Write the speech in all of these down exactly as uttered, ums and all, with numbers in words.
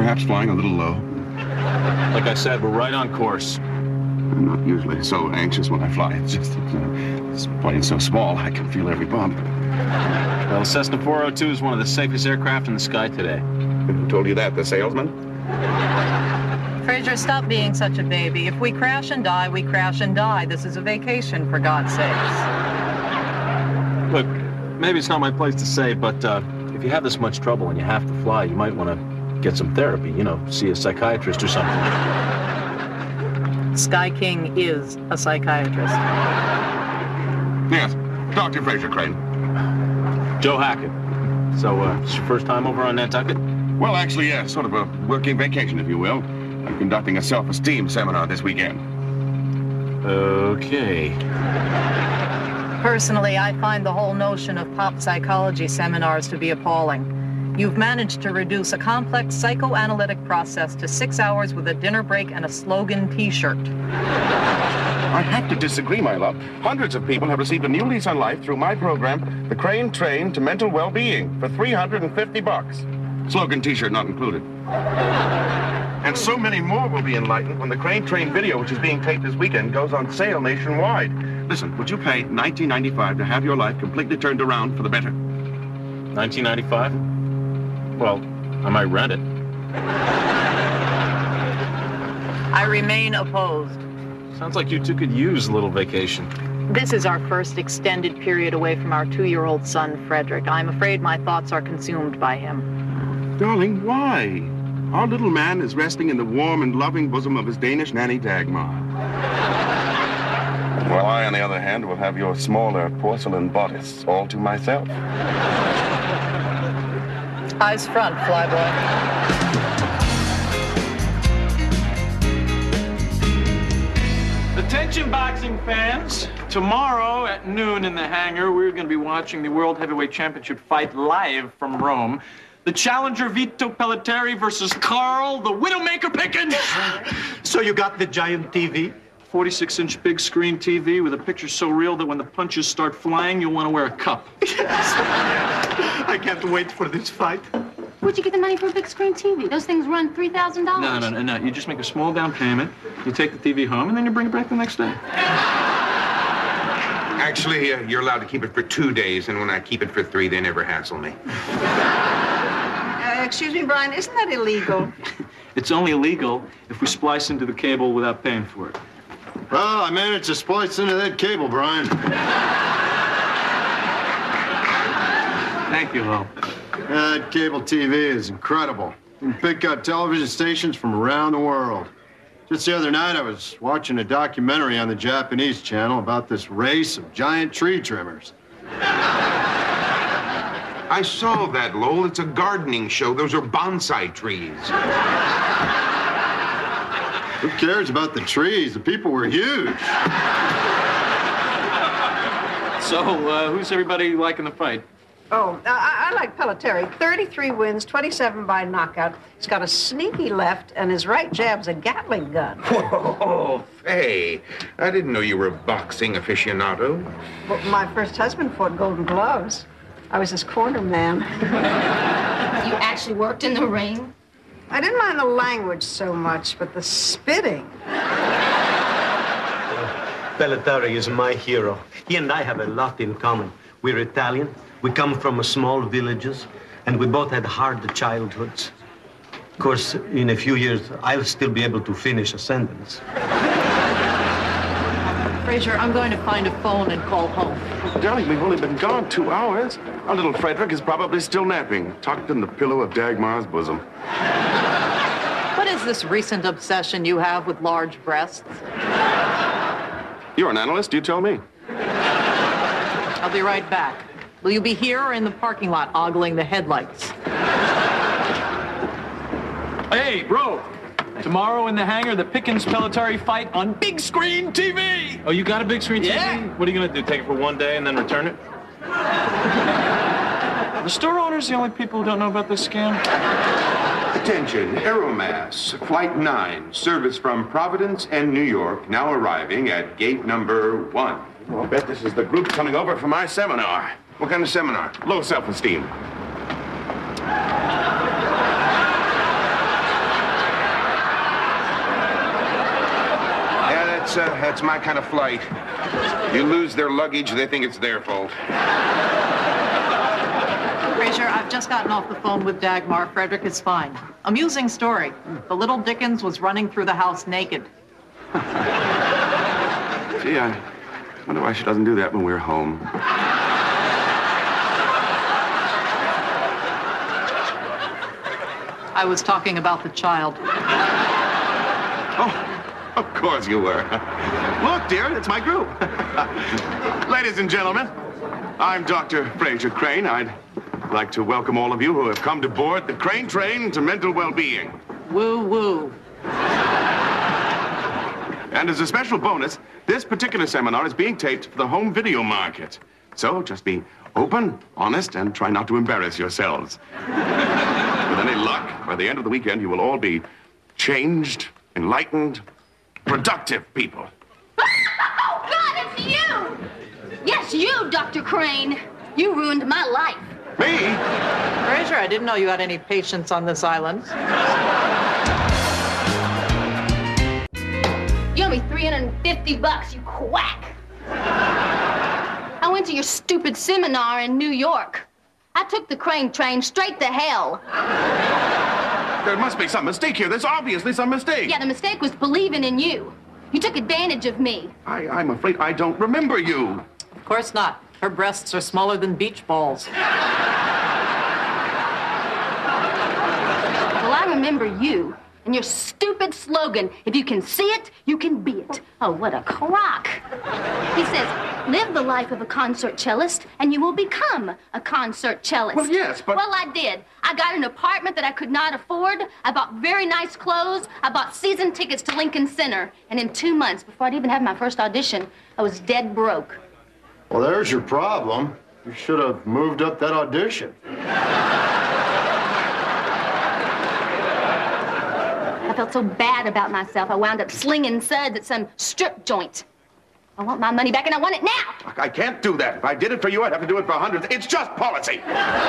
perhaps flying a little low. Like I said, we're right on course. I'm not usually so anxious when I fly. It's just that uh, this plane's so small, I can feel every bump. Well, Cessna four oh two is one of the safest aircraft in the sky today. Who told you that, the salesman? Fraser, stop being such a baby. If we crash and die, we crash and die. This is a vacation, for God's sakes. Look, maybe it's not my place to say, but uh, if you have this much trouble and you have to fly, you might want to get some therapy, you know, see a psychiatrist or something. Sky King is a psychiatrist. Yes, Doctor Fraser Crane. Joe Hackett. So, uh, it's your first time over on Nantucket? Well, actually, yeah, sort of a working vacation, if you will. I'm conducting a self-esteem seminar this weekend. Okay. Personally, I find the whole notion of pop psychology seminars to be appalling. You've managed to reduce a complex psychoanalytic process to six hours with a dinner break and a slogan T-shirt. I have to disagree, my love. Hundreds of people have received a new lease on life through my program, The Crane Train to Mental Well-Being, for three hundred fifty bucks. Slogan T-shirt not included. And so many more will be enlightened when the Crane Train video, which is being taped this weekend, goes on sale nationwide. Listen, would you pay nineteen ninety-five to have your life completely turned around for the better? nineteen ninety-five? Well, I might rent it. I remain opposed. Sounds like you two could use a little vacation. This is our first extended period away from our two-year-old son, Frederick. I'm afraid my thoughts are consumed by him. Darling, why? Our little man is resting in the warm and loving bosom of his Danish nanny, Dagmar. Well, I, on the other hand, will have your smaller porcelain bodice all to myself. Eyes front, flyboy. Attention boxing fans. Tomorrow at noon in the hangar, we're going to be watching the World Heavyweight Championship fight live from Rome. The challenger Vito Pelleteri versus Carl, the Widowmaker Pickens. So you got the giant T V? forty-six inch big screen T V with a picture so real that when the punches start flying, you'll want to wear a cup. Yes. I can't wait for this fight. Where'd you get the money for a big screen T V? Those things run three thousand dollars. No, no, no, no. You just make a small down payment, you take the T V home, and then you bring it back the next day. Actually, uh, you're allowed to keep it for two days, and when I keep it for three, they never hassle me. Uh, excuse me, Brian, isn't that illegal? It's only illegal if we splice into the cable without paying for it. Well, I managed to splice into that cable, Brian. Thank you, Lowell. That cable T V is incredible. You can pick up television stations from around the world. Just the other night, I was watching a documentary on the Japanese channel about this race of giant tree trimmers. I saw that, Lowell. It's a gardening show. Those are bonsai trees. Who cares about the trees? The people were huge. So, uh, who's everybody liking the fight? Oh, I, I like Pelleteri. thirty-three wins, twenty-seven by knockout. He's got a sneaky left, and his right jab's a Gatling gun. Whoa, Faye. I didn't know you were a boxing aficionado. Well, my first husband fought Golden Gloves. I was his corner man. You actually worked in the ring? I didn't mind the language so much, but the spitting. Pelleteri is my hero. He and I have a lot in common. We're Italian. We come from small villages, and we both had hard childhoods. Of course, in a few years, I'll still be able to finish a sentence. Fraser, I'm going to find a phone and call home. Darling, we've only been gone two hours. Our little Frederick is probably still napping, tucked in the pillow of Dagmar's bosom. What is this recent obsession you have with large breasts? You're an analyst, you tell me. I'll be right back. Will you be here or in the parking lot ogling the headlights? Hey, bro. Tomorrow in the hangar, the Pickens Pelleteri fight on big screen T V. Oh, you got a big screen T V? Yeah. What are you going to do, take it for one day and then return it? The store owners the only people who don't know about this scam? Attention, Aeromass, Flight nine, service from Providence and New York, now arriving at gate number one. I'll bet this is the group coming over for my seminar. What kind of seminar? Low self-esteem. That's, uh, that's my kind of flight. You lose their luggage, they think it's their fault. Fraser, I've just gotten off the phone with Dagmar. Frederick is fine. Amusing story. The little Dickens was running through the house naked. Gee, I wonder why she doesn't do that when we're home. I was talking about the child. Oh, of course you were. Look, dear, it's my group. Ladies and gentlemen, I'm Doctor Fraser Crane. I'd like to welcome all of you who have come to board the Crane Train to Mental Well-Being. Woo woo. And as a special bonus, this particular seminar is being taped for the home video market. So just be open, honest, and try not to embarrass yourselves. With any luck, by the end of the weekend, you will all be changed, enlightened, productive people. Oh, God, it's you! Yes, you, Doctor Crane. You ruined my life. Me? Fraser, I didn't know you had any patience on this island. You owe me three hundred fifty bucks, you quack. I went to your stupid seminar in New York. I took the Crane train straight to hell. There must be some mistake here. There's obviously some mistake. Yeah, the mistake was believing in you. You took advantage of me. I, I'm afraid I don't remember you. Of course not. Her breasts are smaller than beach balls. Well, I remember you and your stupid slogan, if you can see it, you can be it. Oh, what a crock. He says, live the life of a concert cellist and you will become a concert cellist. Well, yes, but... Well, I did. I got an apartment that I could not afford. I bought very nice clothes. I bought season tickets to Lincoln Center. And in two months, before I'd even have my first audition, I was dead broke. Well, there's your problem. You should have moved up that audition. I felt so bad about myself, I wound up slinging suds at some strip joint. I want my money back, and I want it now. I can't do that. If I did it for you, I'd have to do it for hundreds. It's just policy.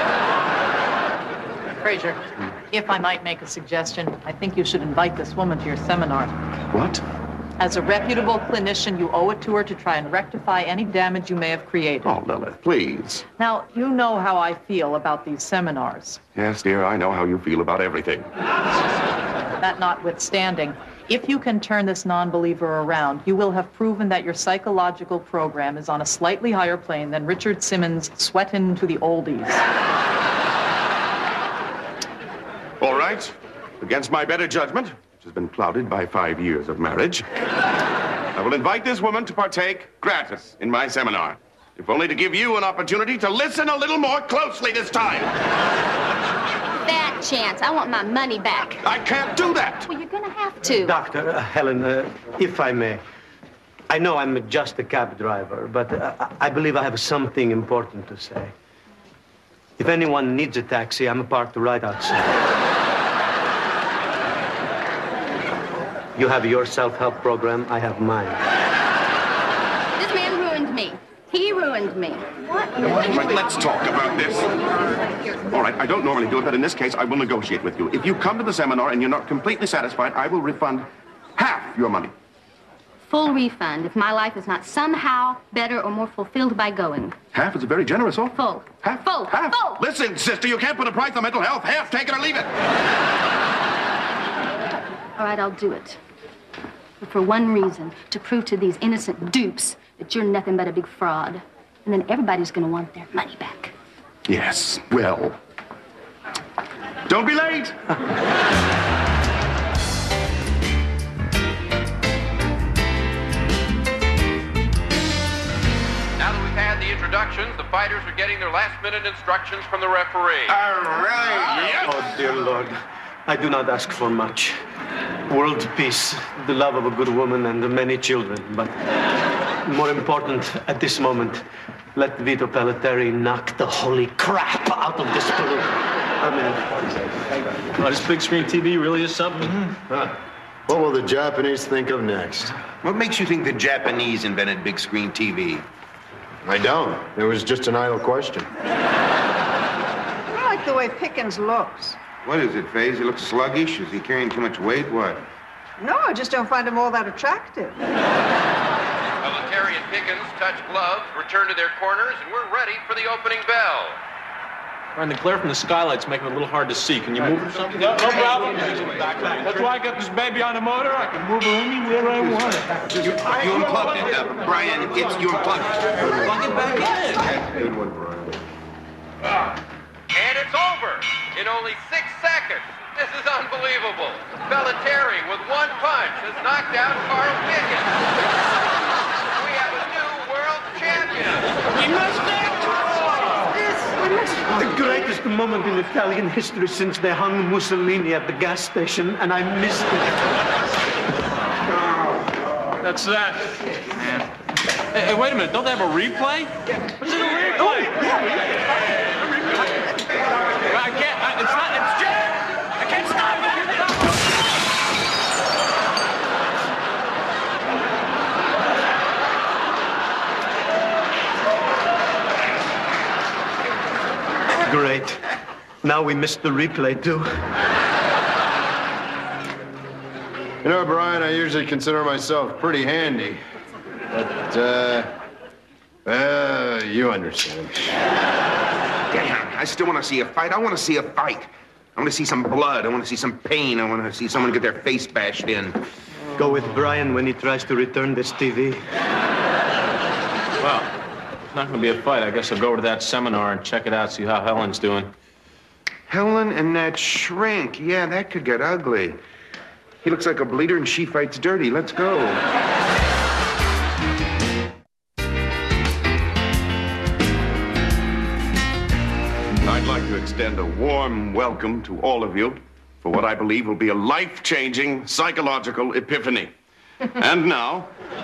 Fraser, if I might make a suggestion, I think you should invite this woman to your seminar. What? As a reputable clinician, you owe it to her to try and rectify any damage you may have created. Oh, Lilith, please. Now, you know how I feel about these seminars. Yes, dear, I know how you feel about everything. That notwithstanding, if you can turn this non-believer around, you will have proven that your psychological program is on a slightly higher plane than Richard Simmons' sweatin' to the oldies. All right. Against my better judgment, which has been clouded by five years of marriage, I will invite this woman to partake gratis in my seminar, if only to give you an opportunity to listen a little more closely this time. Bad chance. I want my money back. I can't do that. Well, you're gonna have to. Doctor, uh, Helen, uh, if I may, I know I'm just a cab driver, but uh, I believe I have something important to say. If anyone needs a taxi, I'm parked right outside. You have your self-help program, I have mine. This man ruined me. He ruined me. What? All right, let's talk about this. All right, I don't normally do it, but in this case, I will negotiate with you. If you come to the seminar and you're not completely satisfied, I will refund half your money. Full refund if my life is not somehow better or more fulfilled by going. Half is a very generous offer. Full. Half? Full. Half? Full. Listen, sister, you can't put a price on mental health. Half, take it or leave it. All right, I'll do it. But for one reason, to prove to these innocent dupes that you're nothing but a big fraud. And then everybody's gonna want their money back. Yes, well. Don't be late. Now that we've had the introductions, the fighters are getting their last-minute instructions from the referee. All right. Yes. Oh, dear Lord, I do not ask for much. World peace, the love of a good woman, and many children. But more important at this moment, let Vito Pelleteri knock the holy crap out of this balloon. Amen. Oh, this big screen T V really is something. Mm-hmm. Huh. What will the Japanese think of next? What makes you think the Japanese invented big screen T V? I don't. It was just an idle question. I like the way Pickens looks. What is it, Faze? He looks sluggish? Is he carrying too much weight? What? No, I just don't find him all that attractive. Pelletieri and Pickens touch gloves, return to their corners, and we're ready for the opening bell. Brian, the glare from the skylight's making it a little hard to see. Can you move it or something? No, no problem. That's why I got this baby on the motor. I can move her anywhere I want it. You, you unplugged it, uh, Brian. It's you unplugged it. Plug it back in. Good one, Brian. And it's over in only six seconds. This is unbelievable. Pelletieri, with one punch, has knocked out Carl Pickens. We have a new world champion. We must act. The greatest moment in Italian history since they hung Mussolini at the gas station, and I missed it. That's that. Man. Hey, hey, wait a minute. Don't they have a replay? What's it a replay? I can't. I, it's not. It's jammed. I can't stop it. Great. Now we missed the replay, too. You know, Brian, I usually consider myself pretty handy. But, uh, uh, you understand. Damn, I still want to see a fight. I want to see a fight. I want to see some blood. I want to see some pain. I want to see someone get their face bashed in. Go with Brian when he tries to return this T V. Well, it's not going to be a fight. I guess I'll go over to that seminar and check it out, see how Helen's doing. Helen and that shrink. Yeah, that could get ugly. He looks like a bleeder and she fights dirty. Let's go. I'd like to extend a warm welcome to all of you for what I believe will be a life-changing psychological epiphany. And now,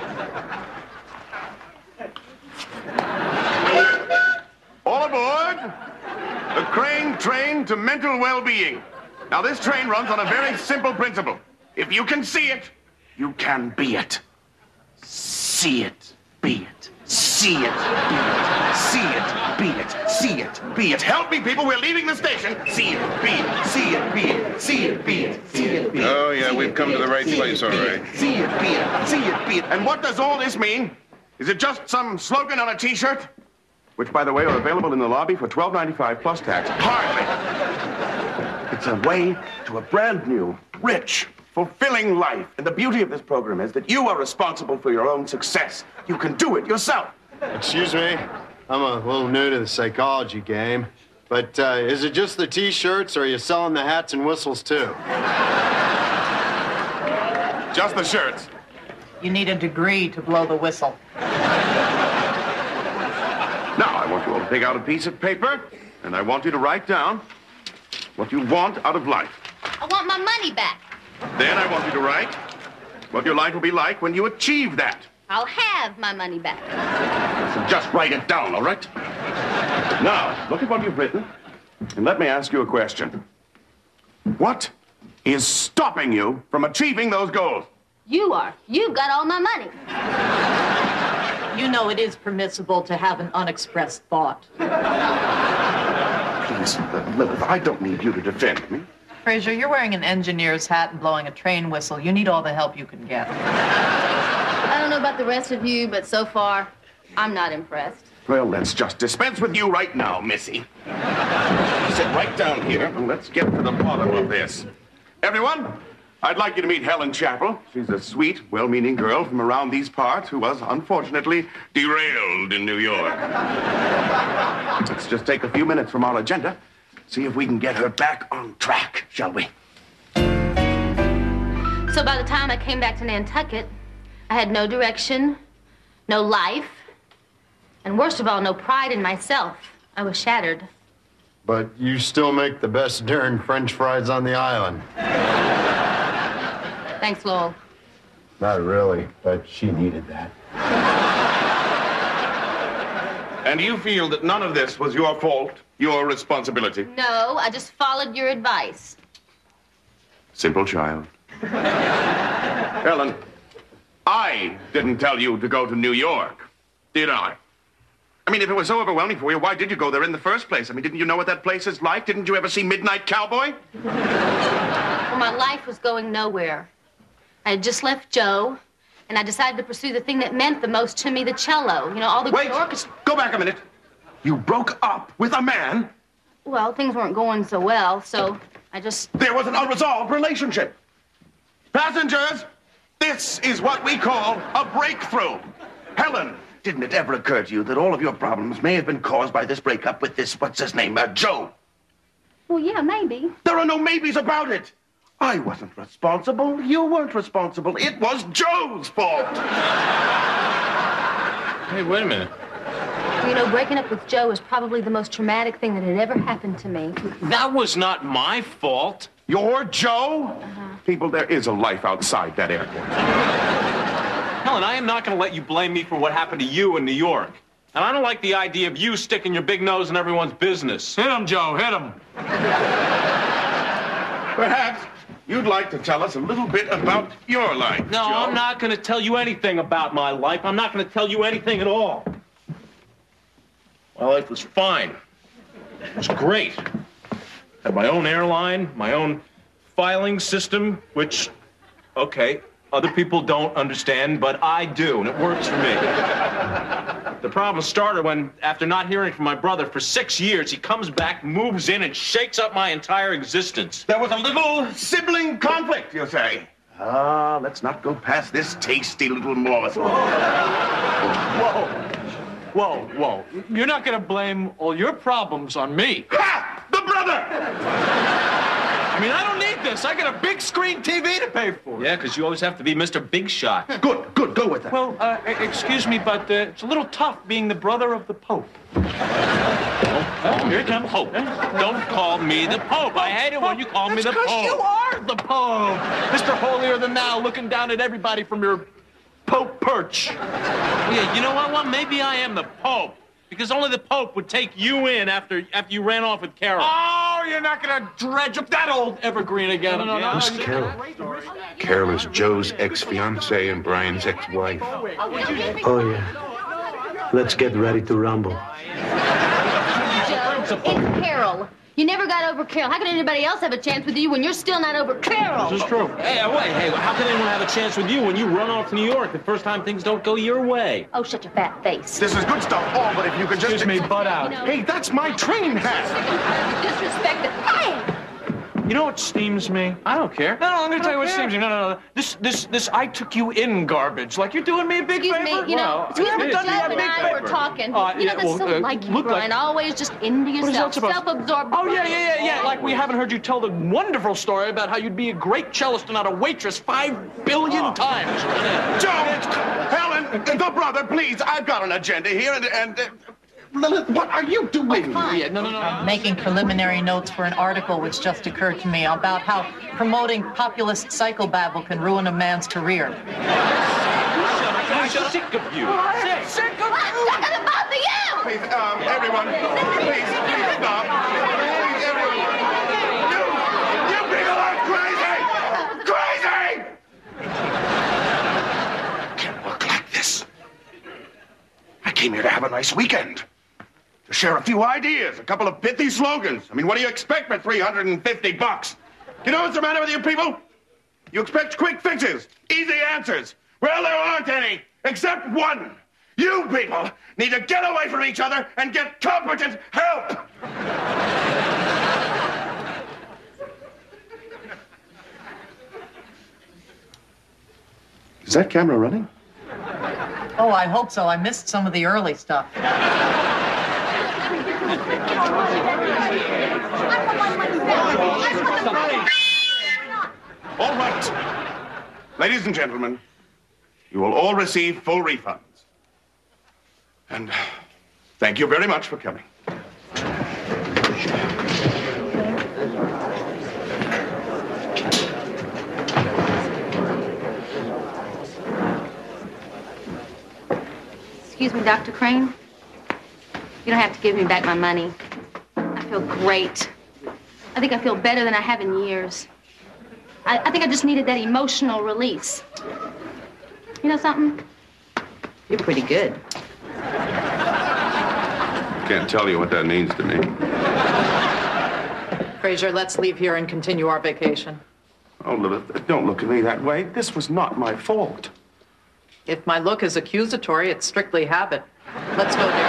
all aboard the Crane Train to Mental Well-Being. Now, this train runs on a very simple principle. If you can see it, you can be it. See it, be it. See it, be it. See it, be it. See it, be it. Help me, people. We're leaving the station. See it, be it. See it, be it. See it, be it. See it, be it. Oh, yeah, we've come to the right place, all right. See it, be it. See it, be it. And what does all this mean? Is it just some slogan on a T-shirt? Which, by the way, are available in the lobby for twelve ninety-five plus tax. Hardly. It's a way to a brand new, rich, fulfilling life. And the beauty of this program is that you are responsible for your own success. You can do it yourself. Excuse me, I'm a little new to the psychology game, but uh, is it just the T-shirts, or are you selling the hats and whistles, too? Just the shirts. You need a degree to blow the whistle. Now, I want you all to take out a piece of paper, and I want you to write down what you want out of life. I want my money back. Then I want you to write what your life will be like when you achieve that. I'll have my money back. So just write it down, all right? Now, look at what you've written, and let me ask you a question. What is stopping you from achieving those goals? You are. You've got all my money. You know it is permissible to have an unexpressed thought. Please, Lilith, I don't need you to defend me. Fraser, you're wearing an engineer's hat and blowing a train whistle. You need all the help you can get. I don't know about the rest of you, but so far, I'm not impressed. Well, let's just dispense with you right now, Missy. Sit right down here, and let's get to the bottom of this. Everyone, I'd like you to meet Helen Chappell. She's a sweet, well-meaning girl from around these parts who was, unfortunately, derailed in New York. Let's just take a few minutes from our agenda, see if we can get her back on track, shall we? So by the time I came back to Nantucket, I had no direction, no life, and worst of all, no pride in myself. I was shattered. But you still make the best darn French fries on the island. Thanks, Lowell. Not really, but she needed that. And you feel that none of this was your fault, your responsibility? No, I just followed your advice. Simple child. Helen, I didn't tell you to go to New York, did I? I mean, if it was so overwhelming for you, why did you go there in the first place? I mean, didn't you know what that place is like? Didn't you ever see Midnight Cowboy? Well, my life was going nowhere. I had just left Joe, and I decided to pursue the thing that meant the most to me, the cello. You know, all the Wait, orchestra. go back a minute. You broke up with a man? Well, things weren't going so well, so I just... There was an unresolved relationship. Passengers, this is what we call a breakthrough. Helen, didn't it ever occur to you that all of your problems may have been caused by this breakup with this, what's his name, uh, Joe? Well, yeah, maybe. There are no maybes about it. I wasn't responsible. You weren't responsible. It was Joe's fault. Hey, wait a minute. You know, breaking up with Joe is probably the most traumatic thing that had ever happened to me. That was not my fault. You're Joe? Uh-huh. People, there is a life outside that airport. Helen, I am not going to let you blame me for what happened to you in New York. And I don't like the idea of you sticking your big nose in everyone's business. Hit him, Joe, hit him. Perhaps you'd like to tell us a little bit about your life, No, Joe. I'm not going to tell you anything about my life. I'm not going to tell you anything at all. My life was fine. It was great. Had my own airline, my own filing system, which, okay, other people don't understand, but I do, and it works for me. The problem started when, after not hearing from my brother for six years, he comes back, moves in, and shakes up my entire existence. There was a little sibling conflict, you say? Ah, let's not go past this tasty little morsel. Whoa. Whoa, whoa. You're not going to blame all your problems on me. Ha! The brother! I mean, I don't need this. I got a big screen T V to pay for. Yeah, because you always have to be Mister Big Shot. Good, good, go with that. Well, uh, excuse me, but uh, it's a little tough being the brother of the Pope. Oh, here it comes. Pope. Don't call me the Pope. I hate it when you call me the That's 'cause Pope. you are the Pope. Mister Holier than Thou, looking down at everybody from your Pope perch. Yeah, you know what? Well, maybe I am the Pope. Because only the Pope would take you in after after you ran off with Carol. Oh, you're not going to dredge up that old evergreen again. No, no, no. Who's Carol? Carol is Joe's ex-fiancée and Brian's ex-wife. Oh, yeah. Let's get ready to rumble. Joe, it's Carol. You never got over Carol. How could anybody else have a chance with you when you're still not over Carol? This is true. Hey, uh, wait, hey, how can anyone have a chance with you when you run off to New York the first time things don't go your way? Oh, shut your fat face. This is good stuff, all, but if you could just... Excuse me, butt out. You know, Hey, that's my train hat! disrespect it. Hey! You know what steams me? I don't care. No, no, I'm going to tell you what steams me. No, no, no. This, this, this I took you in garbage. Like you're doing me a big Excuse favor. me, you know, Well, excuse I me, haven't Joe done you a and big I favor. were talking. Uh, you know, yeah, that's well, so uh, like you, look Brian. like- Always just into What is that yourself, supposed- self-absorbed. Oh, yeah, yeah, yeah, yeah. Like we haven't heard you tell the wonderful story about how you'd be a great cellist and not a waitress five billion times. Joe! Helen, the brother, please, I've got an agenda here, and... and uh, Lilith, what are you doing? Yeah, no, no, no. I'm making preliminary notes for an article which just occurred to me about how promoting populist psychobabble can ruin a man's career. I'm sick of you. I'm stuck at the both of you! Please, um, everyone, please, please stop. Please, everyone. You, you people are crazy! Crazy! Can't work like this. I came here to have a nice weekend. To share a few ideas, a couple of pithy slogans. I mean, what do you expect for three hundred fifty bucks? You know what's the matter with you people? You expect quick fixes, easy answers. Well, there aren't any, except one. You people need to get away from each other and get competent help. Is that camera running? Oh, I hope so. I missed some of the early stuff. All right. Ladies and gentlemen, you will all receive full refunds. And thank you very much for coming. Excuse me, Doctor Crane. You don't have to give me back my money. I feel great. I think I feel better than I have in years. I, I think I just needed that emotional release. You know something? You're pretty good. Can't tell you what that means to me. Fraser, let's leave here and continue our vacation. Oh, Lilith, don't look at me that way. This was not my fault. If my look is accusatory, it's strictly habit. Let's go, dear.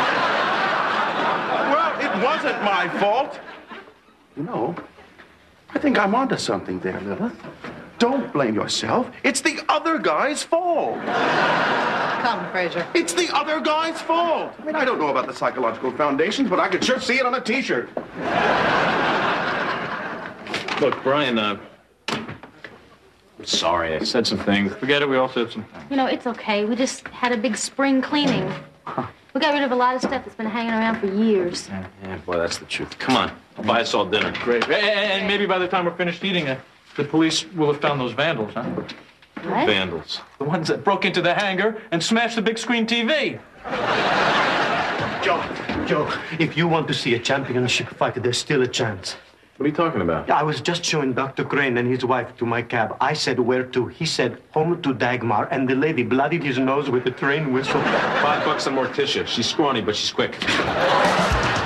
Well, it wasn't my fault. You know, I think I'm onto something there, Lilith. Don't blame yourself. It's the other guy's fault. Come, Fraser. It's the other guy's fault. I mean, I don't know about the psychological foundations, but I could sure see it on a T-shirt. Look, Brian, uh... I'm sorry, I said some things. Forget it, we all said some things. You know, it's okay. We just had a big spring cleaning. We got rid of a lot of stuff that's been hanging around for years. Yeah, yeah, boy, that's the truth. Come on, I'll buy us all dinner. Great. And, and maybe by the time we're finished eating it, the police will have found those vandals, huh? What? Vandals. The ones that broke into the hangar and smashed the big screen T V. Joe, Joe, if you want to see a championship fight, there's still a chance. What are you talking about? I was just showing Doctor Crane and his wife to my cab. I said, where to? He said, home to Dagmar, and the lady bloodied his nose with a train whistle. Five bucks on Morticia. She's scrawny, but she's quick.